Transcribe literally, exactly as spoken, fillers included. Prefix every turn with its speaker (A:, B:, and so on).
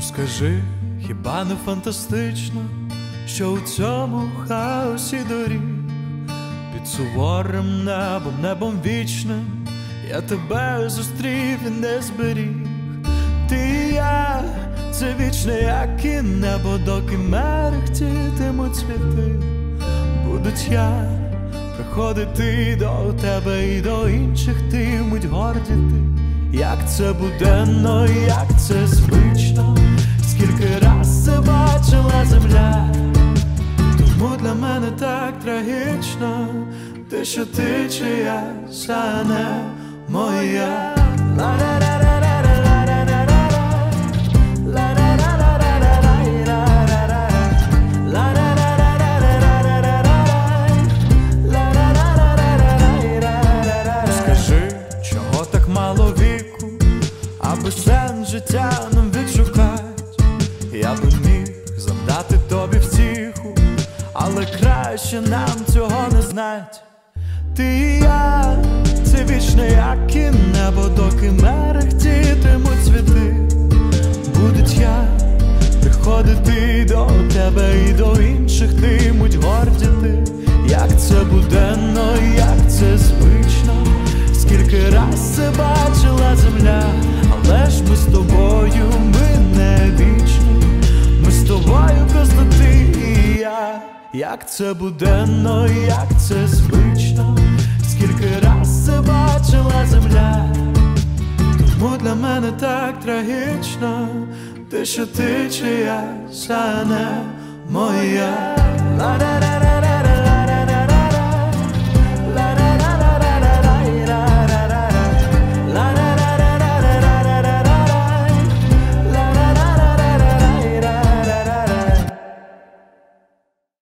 A: Скажи, хіба не фантастично, що у цьому хаосі доріг під суворим небом, небом вічним я тебе зустрів і не зберіг. Ти і я, це вічне, як і небо, доки мерехтітимуть цвіти. Будуть я приходити до тебе і до інших тимуть гордіти. Як це буденно, як це звично, скільки раз це бачила земля. Тому для мене так трагічно те, що ти чиясь, а не моя. Скажи, чого так мало віку, аби сенс життя нам відшукать. Я би міг завдати тобі втіху, але краще нам цього не знать. Ти і я, це вічне, як і небо, доки мерехтітимуть цвіти. Будуть я приходити до тебе і до інших тимуть гордіти. Як це буденно, як це звично, скільки раз це бачила земля. Але ж ми з тобою, ми не вічні, ми з тобою просто ти і я. Як це буденно, як це звично, скільки раз це бачила земля. Тому для мене так трагічно те, що ти чиясь, а не моя.